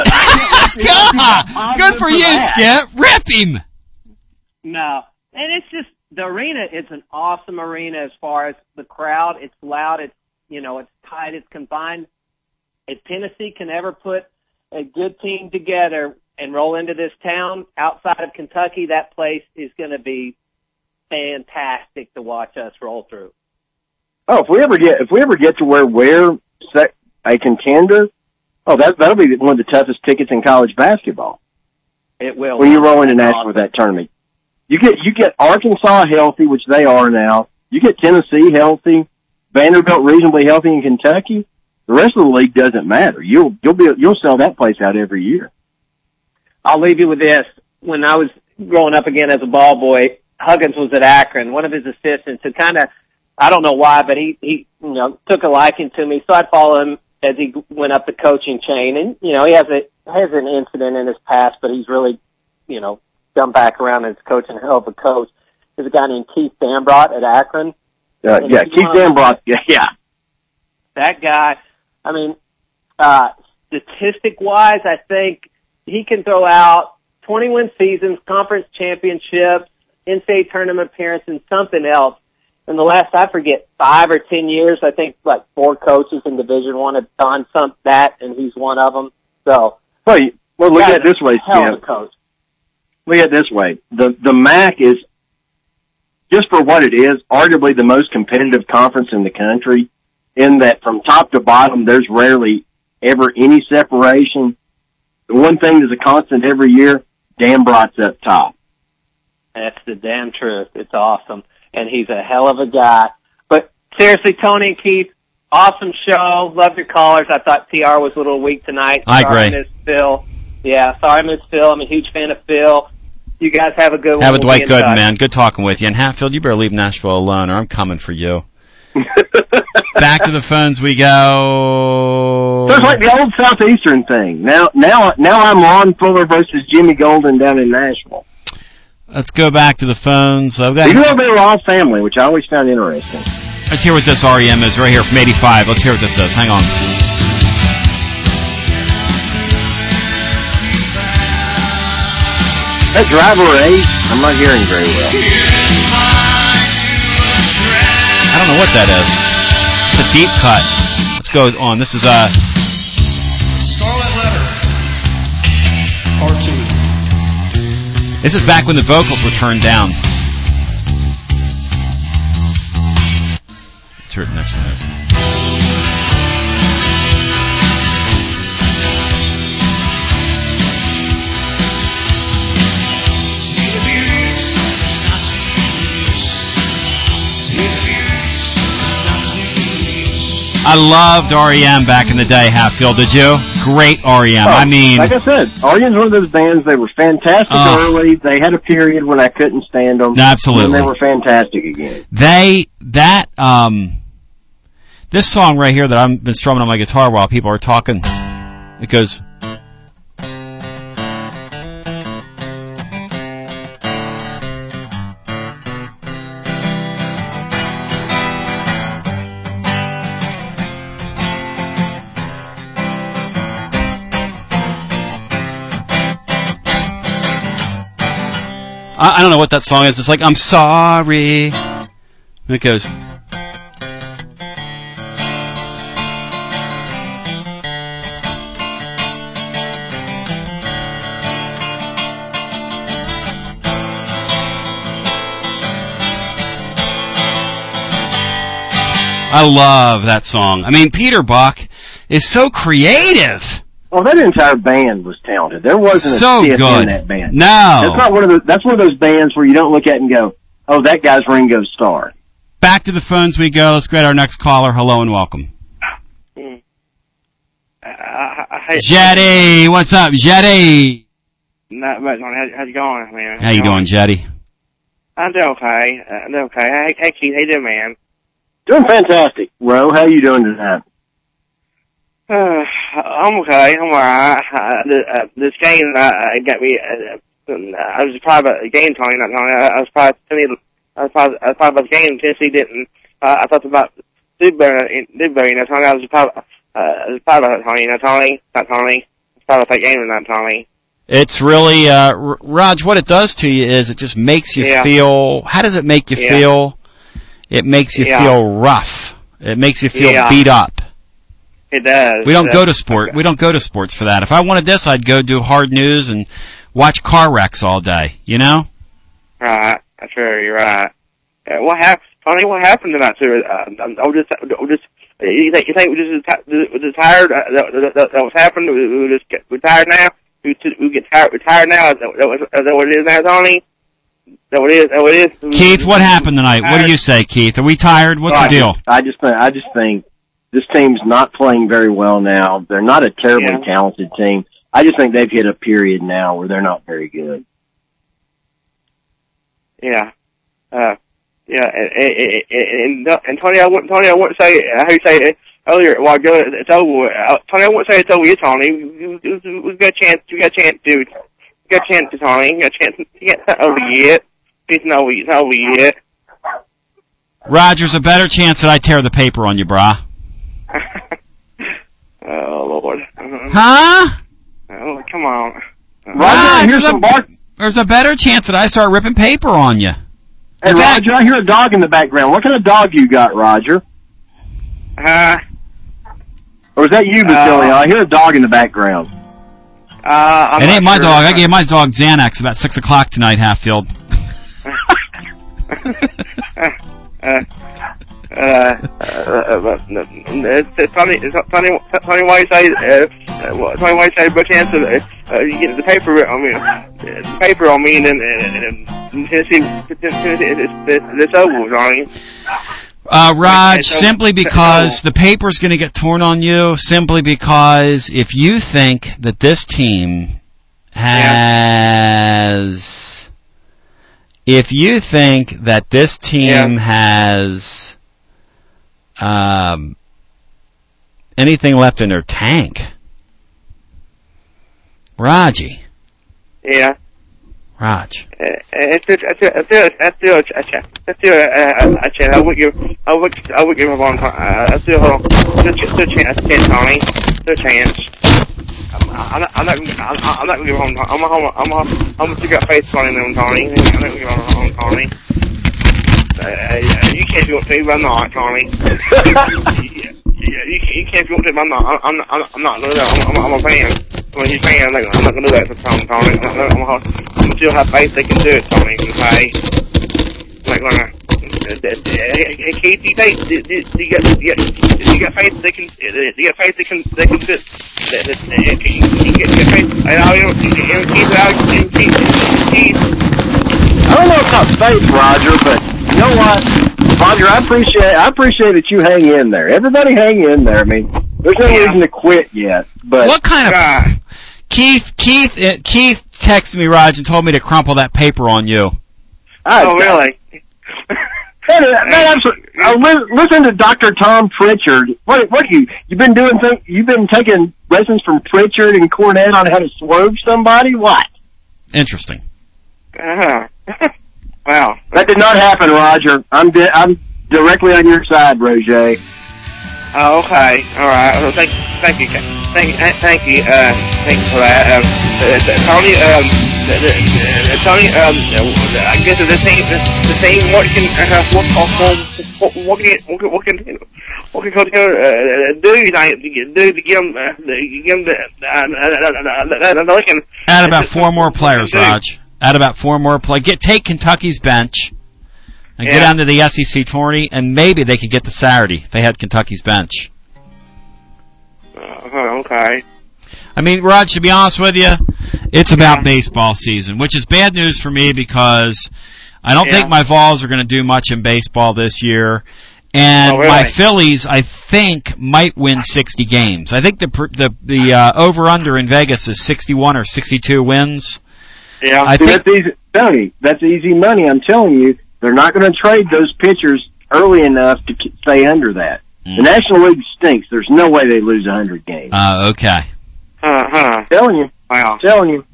God. Good for you, Skip. Rip him.
No. And it's just, the arena is an awesome arena as far as the crowd. It's loud. It's, it's tight. It's confined. If Tennessee can ever put a good team together and roll into this town outside of Kentucky, that place is going to be fantastic to watch us roll through.
Oh, if we ever get to where we're a contender, that'll be one of the toughest tickets in college basketball.
It will.
When you roll into Nashville with that tournament. You get Arkansas healthy, which they are now. You get Tennessee healthy, Vanderbilt reasonably healthy in Kentucky. The rest of the league doesn't matter. You'll sell that place out every year.
I'll leave you with this. When I was growing up again as a ball boy, Huggins was at Akron. One of his assistants who I don't know why, but he took a liking to me, so I'd follow him as he went up the coaching chain. And, he has an incident in his past, but he's really, come back around and is coaching a hell of a coach. There's a guy named Keith Dambrot at Akron.
Keith Dambrot, yeah.
That guy, I mean, statistic-wise, I think he can throw out 20-win seasons, conference championships, NCAA tournament appearance, and something else. In the last, I forget, 5 or 10 years, I think like 4 coaches in Division I have done that, and he's one of them. So,
well, look at it this way,
Tim. Coach.
Look at it this way. The MAC is, just for what it is, arguably the most competitive conference in the country, in that from top to bottom, there's rarely ever any separation. The one thing that's a constant every year, Dan Brott's up top.
That's the damn truth. It's awesome. And he's a hell of a guy. But seriously, Tony and Keith, awesome show. Loved your callers. I thought TR was a little weak tonight.
I agree.
Sorry I missed Phil. Yeah, sorry I missed Phil. I'm a huge fan of Phil. You guys have a good one.
Have a Dwight Gooden, man. Good talking with you. And Hatfield, you better leave Nashville alone or I'm coming for you. Back to the phones we go.
So it's like the old Southeastern thing. Now I'm Ron Fuller versus Jimmy Golden down in Nashville.
Let's go back to the phones.
You know they're all family, which I always found interesting.
Let's hear what this REM is right here from 85. Let's hear what this is. Hang on.
That driver 8, I'm not hearing very well.
I don't know what that is. It's a deep cut. Let's go on. This is
Scarlet Letter, Part 2.
This is back when the vocals were turned down. Let's hear what the next one is. I loved REM back in the day, Hatfield. Did you? Great REM. I mean,
like I said, REM's one of those bands. They were fantastic early. They had a period when I couldn't stand them.
Absolutely.
And they were fantastic again.
This song right here that I've been strumming on my guitar while people are talking, it goes. I don't know what that song is. It's like, I'm sorry. And it goes. I love that song. I mean, Peter Buck is so creative.
Well, that entire band was talented. There wasn't
so
a stiff
good
in that band.
No,
that's one of those bands where you don't look at it and go, "Oh, that guy's Ringo Starr."
Back to the phones we go. Let's get our next caller. Hello and welcome. Jetty, what's up, Jetty?
Not much. How's it going, man?
How you doing, Jetty?
I'm doing okay. Hey, Keith, how you doing, man?
Doing fantastic. Ro, how you doing tonight?
I'm okay. I'm alright. This game got me. I was probably about the game, Tony. Not Tony. I was probably about the game. Tennessee didn't. I thought about Dewberry. You know, Tony. I was probably about Tony. You know, Tony. Not Tony. I was probably about that game, not Tony.
It's really, Raj. What it does to you is it just makes you feel. How does it make you feel? It makes you feel rough. It makes you feel beat up.
It does.
We don't go to sport. We don't go to sports for that. If I wanted this, I'd go do hard news and watch car wrecks all day. You know?
Right. That's true. You're right. What happened, Tony? What happened tonight? Too? You think we just tired? That was happening. We're tired now. We get tired. We're tired now. Is that what it is now, Tony? Is that what it is?
Keith, what happened tonight? What do you say, Keith? Are we tired? What's the deal?
I just think this team's not playing very well now. They're not a terribly talented team. I just think they've hit a period now where they're not very good.
Yeah. And Tony, I wouldn't say how you say it earlier. Well, it's over. Tony, I wouldn't say it's over yet, Tony. We got a chance. We got a chance, dude. We got a chance, Tony. We got a chance. It's not over yet. It's not over yet.
Roger's a better chance that I tear the paper on you, brah.
Oh, Lord.
Huh?
Oh, come on.
Roger, here's some bark.
There's a better chance that I start ripping paper on you.
Hey, Roger, I hear a dog in the background. What kind of dog you got, Roger? Or is that you, Basilio? I hear a dog in the background.
It ain't my dog. I gave my dog Xanax about 6 o'clock tonight, Hatfield.
It's funny why you say but chance of you get the paper on me and Tennessee it's over, Johnny.
Raj, simply because the paper's going to get torn on you, simply because if you think that this team has, has anything left in their tank, Raji.
Yeah.
Raj.
I would give him one. I still hold on. Still chance, Tony. Still chance. I'm not gonna give him. I'm gonna stick up face on him, Tony. I'm not gonna give him Tony. You can't do it to me, but I'm not, Tony. You can't do it to me, but I'm not. I'm not gonna do that. I'm a fan. When he's saying, I'm not going to do that for Tony. I'm still have faith they can do it, Tony. Okay? I'm not going to. Keith, do you get faith they can? Do you get faith they can do it? You get faith?
I don't know about faith, Roger, but you know what, Roger? I appreciate that you hang in there. Everybody hang in there. I mean, there's no reason to quit yet. But
what kind of Keith texted me, Raj, and told me to crumple that paper on you.
Oh, really?
Listen to Dr. Tom Pritchard. What you've been doing? You've been taking lessons from Pritchard and Cornette on how to swerve somebody? What?
Interesting.
Wow.
That did not happen, Roger. I'm directly on your side, Roger.
Oh, okay. All right. Well, thank you. Thank you for that. Tony, I guess the same. What can
Add about 4 more players, Raj. Add about 4 more players. Take Kentucky's bench. And get down to the SEC tourney, and maybe they could get to Saturday if they had Kentucky's bench.
Okay.
I mean, Raj, to be honest with you, it's about baseball season, which is bad news for me because I don't think my Vols are going to do much in baseball this year. And my Phillies, I think, might win 60 games. I think the over-under in Vegas is 61 or 62 wins.
Yeah, that's easy, Tony. That's easy money, I'm telling you. They're not going to trade those pitchers early enough to stay under that. The National League stinks. There's no way they lose 100 games.
Okay.
Telling you.
Wow.
Telling you.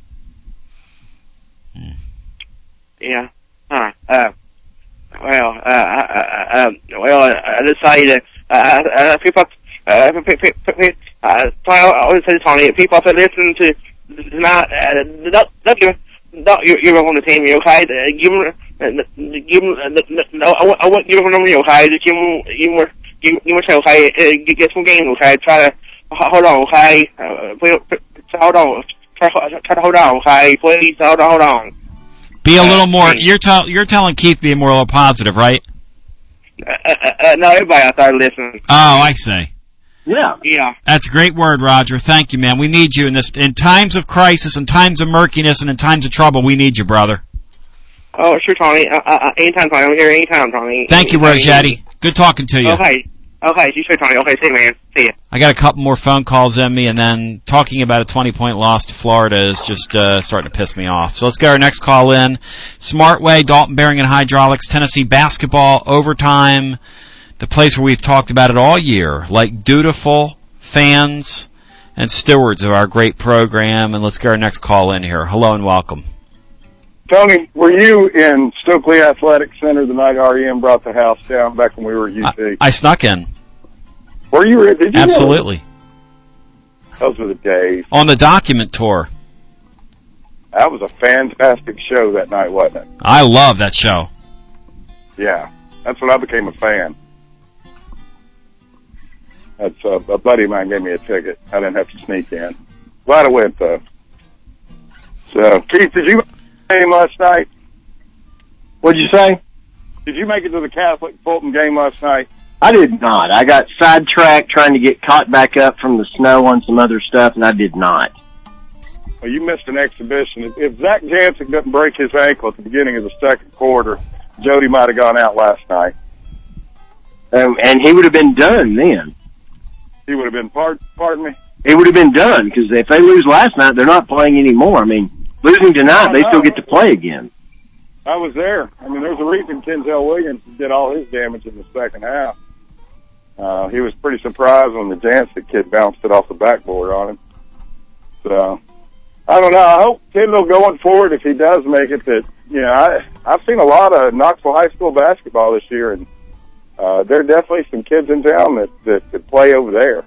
Yeah. I decided, people, I always say to Tony, people that listen to, don't give up on the team, okay? Give them, I won't give them number, okay? Just give them, okay? Get some games, okay? Try to hold on, okay? Hold on. Try to hold on, okay? Please hold on.
Be a little more. You're telling Keith to be more positive, right?
No, everybody out there listening.
Oh, I see.
Yeah.
That's a great word, Roger. Thank you, man. We need you in times of crisis, in times of murkiness, and in times of trouble. We need you, brother.
Oh, sure, Tony. Anytime, Tony. I'm here anytime, Tony.
Thank you, Rogetti. Good talking to you.
Okay, sure, Tony. Okay, see you, man. See you.
I got a couple more phone calls in me, and then talking about a 20-point loss to Florida is just starting to piss me off. So let's get our next call in. Smartway, Dalton Bearing and Hydraulics, Tennessee basketball, overtime, the place where we've talked about it all year, like dutiful fans and stewards of our great program. And let's get our next call in here. Hello and welcome.
Tony, were you in Stokely Athletic Center the night REM brought the house down back when we were at UC?
I snuck in.
Were you? Did you?
Absolutely.
Those were the days.
On the Document Tour.
That was a fantastic show that night, wasn't it?
I love that show.
Yeah, that's when I became a fan. That's a buddy of mine gave me a ticket. I didn't have to sneak in. Glad I went though. So, Keith, did you make the game last night?
What'd you say?
Did you make it to the Catholic Fulton game last night?
I did not. I got sidetracked trying to get caught back up from the snow on some other stuff, and I did not.
Well, you missed an exhibition. If Zach Jansen didn't break his ankle at the beginning of the second quarter, Jody might have gone out last night.
And he would have been done then.
He would have been, pardon me?
It would have been done, because if they lose last night, they're not playing anymore. I mean, losing tonight, they still get to play again.
I was there. I mean, there's a reason Kenzel Williams did all his damage in the second half. He was pretty surprised when the Jansen kid bounced it off the backboard on him. So, I don't know. I hope Kendall going forward, if he does make it, that, you know, I've seen a lot of Knoxville High School basketball this year, and there are definitely some kids in town that could play over there.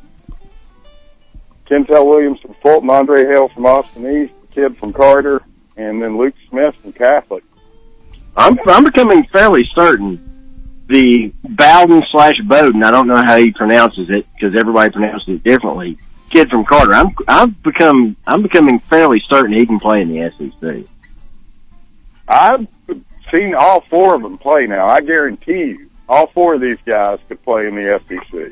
Kentel Williams from Fulton, Andre Hale from Austin East, the kid from Carter, and then Luke Smith from Catholic.
I'm becoming fairly certain the Bowden/Bowden, I don't know how he pronounces it because everybody pronounces it differently, kid from Carter, I'm becoming fairly certain he can play in the SEC.
I've seen all four of them play now. I guarantee you, all four of these guys could play in the SEC.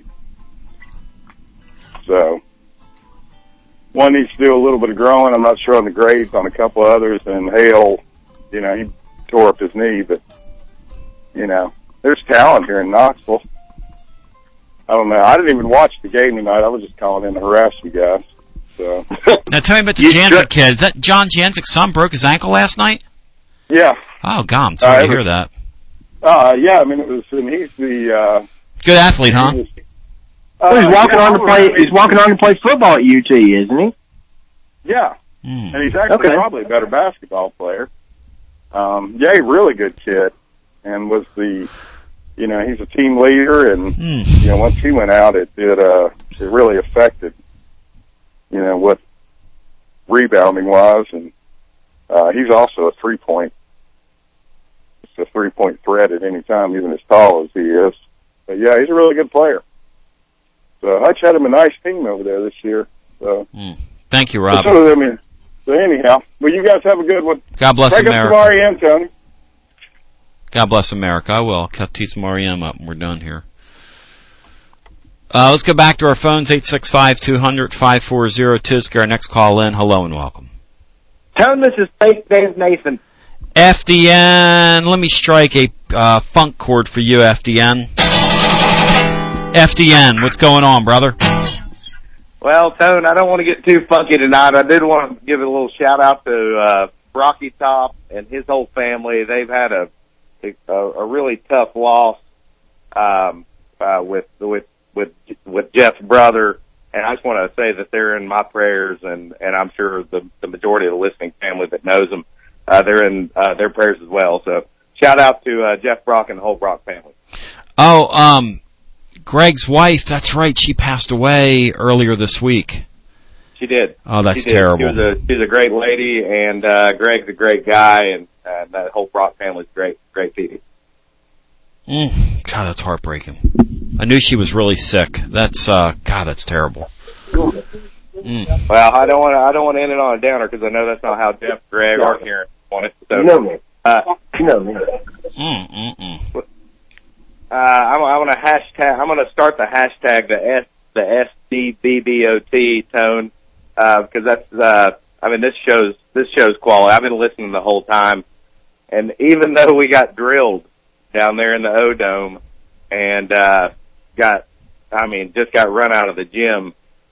So, one needs to do a little bit of growing. I'm not sure on the grades on a couple others. And Hale, you know, he tore up his knee, but, you know, there's talent here in Knoxville. I don't know. I didn't even watch the game tonight. I was just calling in to harass you guys. So.
Now tell me about the Jansic kid. Is that John Jancic's son broke his ankle last night?
Yeah.
Oh, God, I'm sorry to hear that.
Yeah, I mean, it was, and he's the,
good athlete, huh?
He's walking on to play. He's walking on to play football at UT, isn't he?
Yeah, and he's actually probably a better basketball player. Yeah, really good kid, and was the, you know, he's a team leader, and you know, once he went out, it really affected, you know, what rebounding was, and he's also a 3-point threat at any time, even as tall as he is. But yeah, he's a really good player. So Hutch had him a nice team over there this year. So
thank you, Rob.
So anyhow, well, you guys have a good one.
God bless America.
Break up some REM, Tony.
God bless America. I will. I'll tee some REM up and we're done here. Let's go back to our phones, 865-200-5402. Our next call in. Hello and welcome.
Tone, this is Dave Nathan.
FDN, let me strike a funk chord for you, FDN. FDN, what's going on, brother?
Well, Tone, I don't want to get too funky tonight. I did want to give a little shout out to Rocky Top and his whole family. They've had a really tough loss with Jeff's brother, and I just want to say that they're in my prayers, and I'm sure the majority of the listening family that knows them, they're in their prayers as well. So shout out to Jeff Brock and the whole Brock family.
Oh, Greg's wife, that's right, she passed away earlier this week.
She did.
Oh, that's terrible.
She's a great lady, and Greg's a great guy, and that whole Brock family's great people.
God, that's heartbreaking. I knew she was really sick. That's God, that's terrible.
Well, I don't want to end it on a downer because I know that's not how Jeff, Greg, or Karen want it. So,
No.
I'm gonna start the hashtag the SDBBOT, Tone, because that's this show's quality. I've been listening the whole time, and even though we got drilled down there in the O-Dome and just got run out of the gym,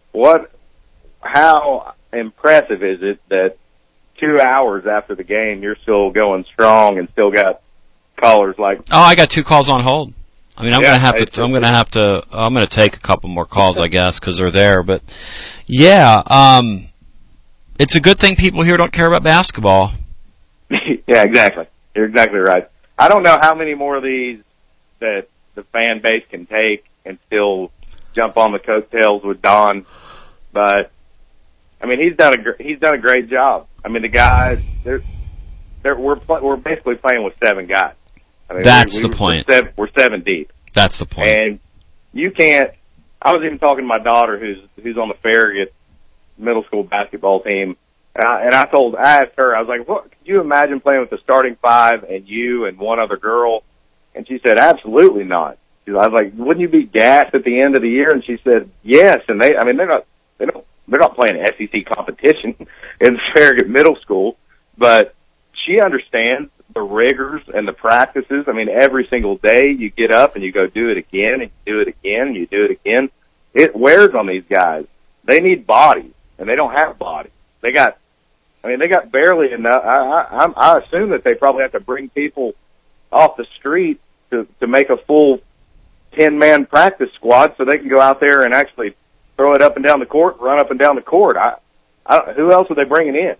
how impressive is it that 2 hours after the game you're still going strong and still got callers like?
Oh, I got 2 calls on hold. I mean, I'm going to take a couple more calls, I guess, because they're there. But yeah, it's a good thing people here don't care about basketball.
Yeah, exactly. You're exactly right. I don't know how many more of these that the fan base can take and still jump on the coattails with Don but I mean, he's done a great job. I mean, the guys, we're basically playing with 7 guys. I mean,
that's the point.
We're 7 deep.
That's the point.
And you can't. I was even talking to my daughter, who's on the Farragut middle school basketball team, and I asked her, I was like, "What? Could you imagine playing with the starting 5 and you and one other girl?" And she said, "Absolutely not." I was like, "Wouldn't you be gassed at the end of the year?" And she said, "Yes." And they're not playing SEC competition in Farragut Middle School, but she understands the rigors and the practices. I mean, every single day you get up and you go do it again and you do it again and you do it again. It wears on these guys. They need bodies, and they don't have bodies. They got barely enough. I assume that they probably have to bring people off the street to make a full 10-man practice squad so they can go out there and actually throw it up and down the court, run up and down the court. Who else are they bringing in?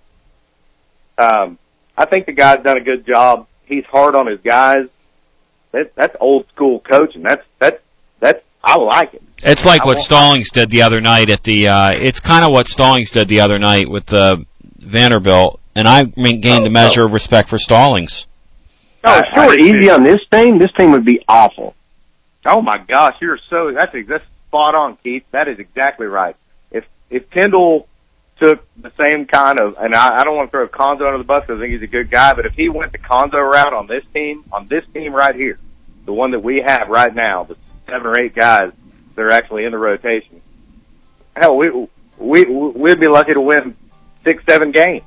I think the guy's done a good job. He's hard on his guys. That's old school coaching. That's I like it.
It's like what Stallings did the other night at the. It's kind of what Stallings did the other night with the Vanderbilt, and I gained a measure of respect for Stallings.
Oh, if it were easy on this team would be awful.
Oh my gosh, that's spot on, Keith. That is exactly right. If Kendall took the same kind of, and I don't want to throw Konzo under the bus because I think he's a good guy, but if he went the Konzo route on this team right here, the one that we have right now, the 7 or 8 guys that are actually in the rotation, hell, we'd be lucky to win 6-7 games.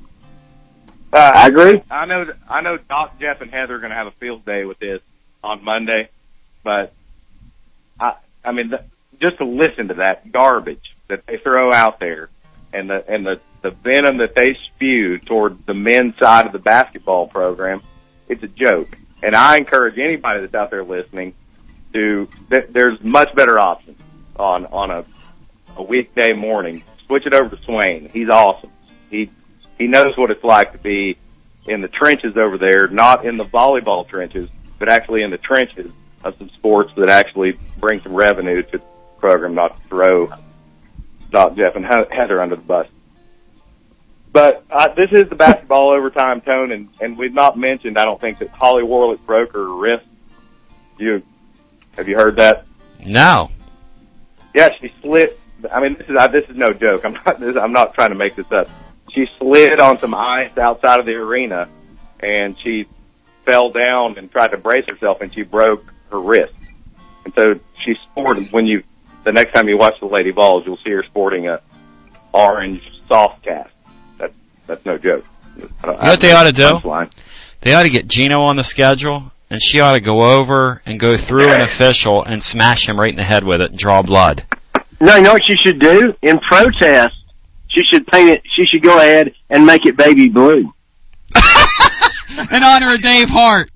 I agree.
I know Doc, Jeff, and Heather are going to have a field day with this on Monday, but I mean, just to listen to that garbage that they throw out there and the venom that they spew toward the men's side of the basketball program, it's a joke. And I encourage anybody that's out there listening there's much better options on a weekday morning. Switch it over to Swain. He's awesome. He knows what it's like to be in the trenches over there, not in the volleyball trenches, but actually in the trenches of some sports that actually bring some revenue to the program, not to throw Doc, Jeff, and Heather under the bus. But this is the basketball overtime tone, and we've not mentioned, I don't think, that Holly Warlick broke her wrist. Have you heard that?
No.
Yeah, she slid. I mean, this is no joke. I'm not trying to make this up. She slid on some ice outside of the arena, and she fell down and tried to brace herself, and she broke her wrist. And so she sported. The next time you watch the Lady Vols, you'll see her sporting a orange soft cast. That's no joke.
You know what they ought to do? They ought to get Gino on the schedule, and she ought to go over and go through an official and smash him right in the head with it and draw blood.
No, you know what she should do? In protest, she should paint it. She should go ahead and make it baby blue.
In honor of Dave Hart.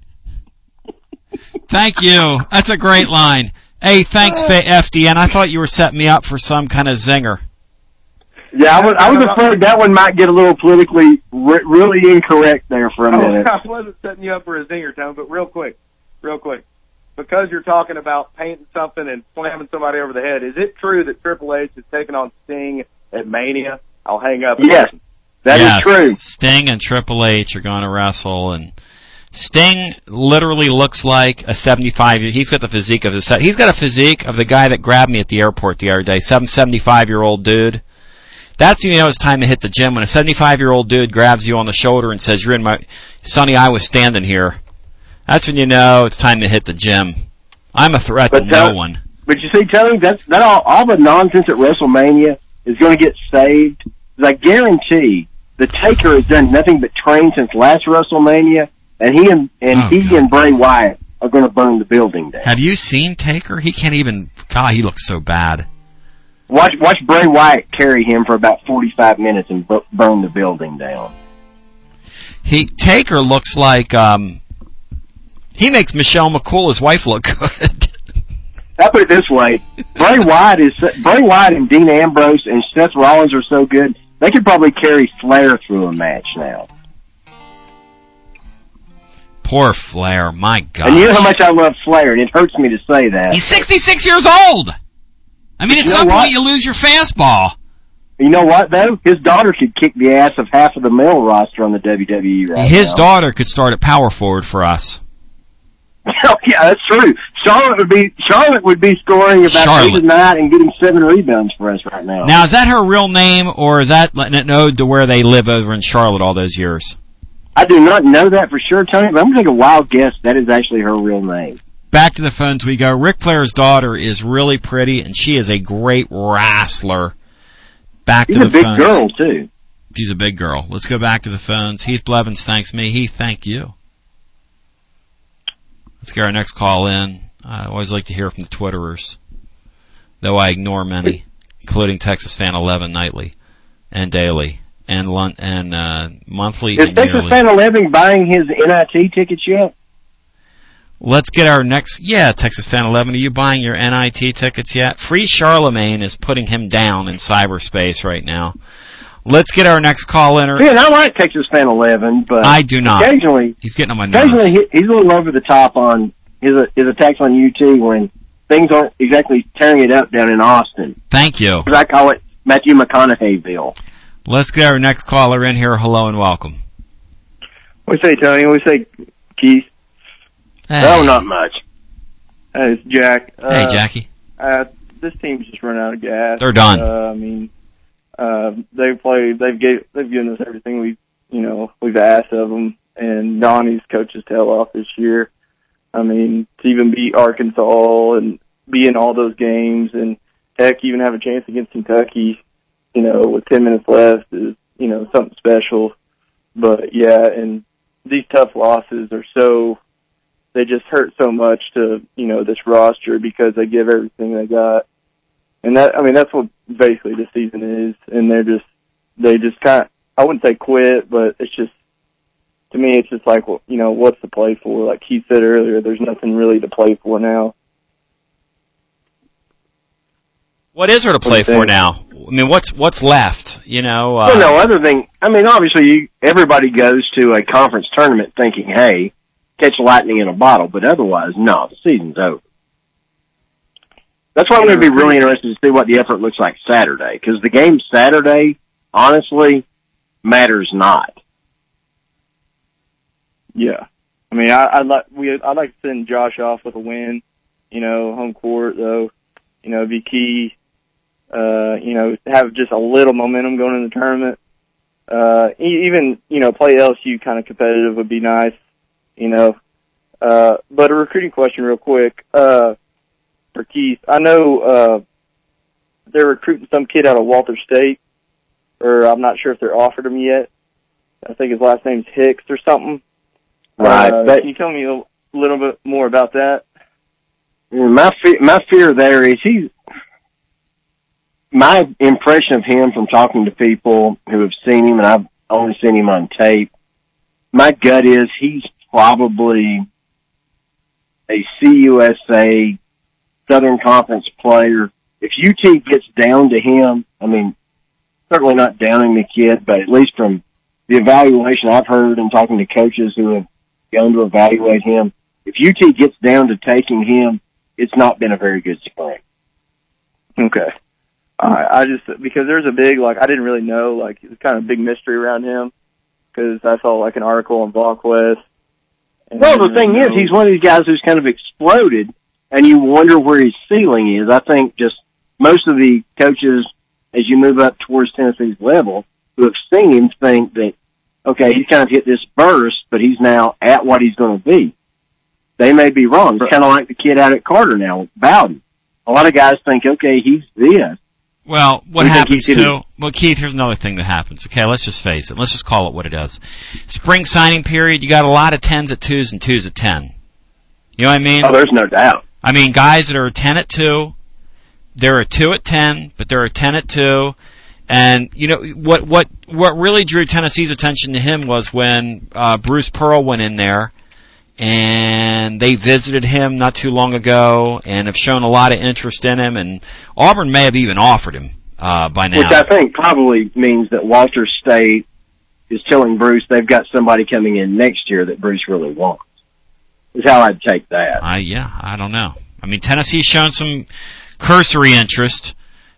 Thank you. That's a great line. Hey, thanks, FDN. I thought you were setting me up for some kind of zinger.
Yeah, I was afraid that one might get a little politically really incorrect there for a minute.
I wasn't setting you up for a zinger, Tone, but real quick. Because you're talking about painting something and slamming somebody over the head, is it true that Triple H is taking on Sting at Mania? I'll hang up.
Yes, that is true.
Sting and Triple H are going to wrestle, and Sting literally looks like a 75. He's got the physique of he's got a physique of the guy that grabbed me at the airport the other day. 75-year-old dude. That's when you know it's time to hit the gym. When a 75-year-old dude grabs you on the shoulder and says, "You're in my Sonny, I was standing here." That's when you know it's time to hit the gym. I'm a threat to no one.
But you see, Tony, that all the nonsense at WrestleMania is going to get saved. I guarantee the Taker has done nothing but train since last WrestleMania, and he and Bray Wyatt are going to burn the building down.
Have you seen Taker? He can't even. God, he looks so bad.
Watch Bray Wyatt carry him for about 45 minutes and burn the building down.
Taker looks like he makes Michelle McCool, his wife, look good.
I'll put it this way: Bray Wyatt and Dean Ambrose and Seth Rollins are so good they could probably carry Flair through a match now.
Poor Flair, my God!
And you know how much I love Flair, and it hurts me to say that.
He's 66 years old. I mean, at some point you lose your fastball.
You know what, though? His daughter could kick the ass of half of the male roster on the WWE right
His
now.
daughter could start at power forward for us.
Oh, yeah, that's true. Charlotte would be scoring about 8 a night and getting 7 rebounds for us right now.
Now, is that her real name, or is that an ode to where they live over in Charlotte all those years?
I do not know that for sure, Tony, but I'm going to take a wild guess that is actually her real name.
Back to the phones we go. Ric Flair's daughter is really pretty, and she is a great wrestler. Back to the phones.
She's a big girl, too.
She's a big girl. Let's go back to the phones. Heath Blevins thanks me. Heath, thank you. Let's get our next call in. I always like to hear from the Twitterers, though I ignore many, including Texas Fan 11 nightly and daily and monthly.
Is Texas Fan 11 buying his NIT tickets yet?
Let's get our next. Yeah, Texas Fan 11, are you buying your NIT tickets yet? Free Charlemagne is putting him down in cyberspace right now. Let's get our next call in.
Yeah, I like Texas Fan 11, but
I do not.
Occasionally,
he's getting on my nerves.
Occasionally, he's a little over the top on his attacks on UT when things aren't exactly tearing it up down in Austin.
Thank you.
As I call it, Matthew McConaugheyville.
Let's get our next caller in here. Hello and welcome.
What do you say, Tony? What do you say, Keith?
Hey.
No, not much.
It's Jack.
Hey, Jackie.
This team's just run out of gas.
They're done.
I mean, they've given us everything we've asked of them, and Donnie's coached his tail off this year. I mean, to even beat Arkansas and be in all those games, and heck, even have a chance against Kentucky, with 10 minutes left is, something special. But yeah, and these tough losses they just hurt so much to, this roster because they give everything they got. And that's what basically the season is. And they just kind of, I wouldn't say quit, but it's just, to me, it's just like, well, what's to play for? Like Keith said earlier, there's nothing really to play for now.
What is there to play for now? I mean, what's left?
Well, no, other than, obviously everybody goes to a conference tournament thinking, hey, catch lightning in a bottle, but otherwise, no, the season's over. That's why I'm going to be really interested to see what the effort looks like Saturday, because the game Saturday, honestly, matters not.
Yeah. I mean, I'd like to send Josh off with a win, home court, though, be key. Have just a little momentum going in the tournament. Even, play LSU kind of competitive would be nice, but a recruiting question real quick, for Keith. I know, they're recruiting some kid out of Walter State, or I'm not sure if they're offered him yet. I think his last name's Hicks or something.
Right.
Can you tell me a little bit more about that?
My fear there is my impression of him from talking to people who have seen him, and I've only seen him on tape, my gut is he's probably a CUSA Southern Conference player. If UT gets down to him, certainly not downing the kid, but at least from the evaluation I've heard and talking to coaches who have gone to evaluate him, if UT gets down to taking him, it's not been a very good spring.
Okay. Because there's a big, I didn't really know, it's kind of a big mystery around him, because I saw, an article on VolQuest.
Well, the thing is, he's one of these guys who's kind of exploded, and you wonder where his ceiling is. I think just most of the coaches, as you move up towards Tennessee's level, who have seen him think that, okay, he's kind of hit this burst, but he's now at what he's going to be. They may be wrong. It's kind of like the kid out at Carter now, Bowden. A lot of guys think, okay, he's this.
Well, what happens too? Well, Keith, here's another thing that happens. Okay, let's just face it. Let's just call it what it is. Spring signing period, you got a lot of 10s at 2s and 2s at 10. You know what I mean?
Oh, there's no doubt.
Guys that are 10 at 2, there are 2 at 10, but there are 10 at 2. And what really drew Tennessee's attention to him was when Bruce Pearl went in there, and they visited him not too long ago and have shown a lot of interest in him, and Auburn may have even offered him by now.
Which I think probably means that Walter State is telling Bruce they've got somebody coming in next year that Bruce really wants. Is how I'd take that.
I don't know. Tennessee's shown some cursory interest.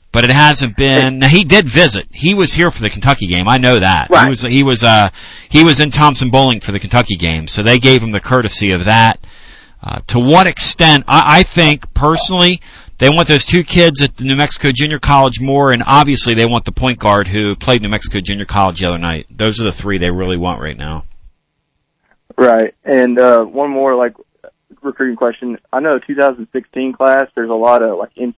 but it hasn't been. Now, he did visit. He was here for the Kentucky game. I know that.
Right.
He was in Thompson Bowling for the Kentucky game, so they gave him the courtesy of that. To what extent, I think personally, they want those two kids at the New Mexico Junior College more, and obviously they want the point guard who played New Mexico Junior College the other night. Those are the three they really want right now.
Right. And one more recruiting question. I know 2016 class, there's a lot of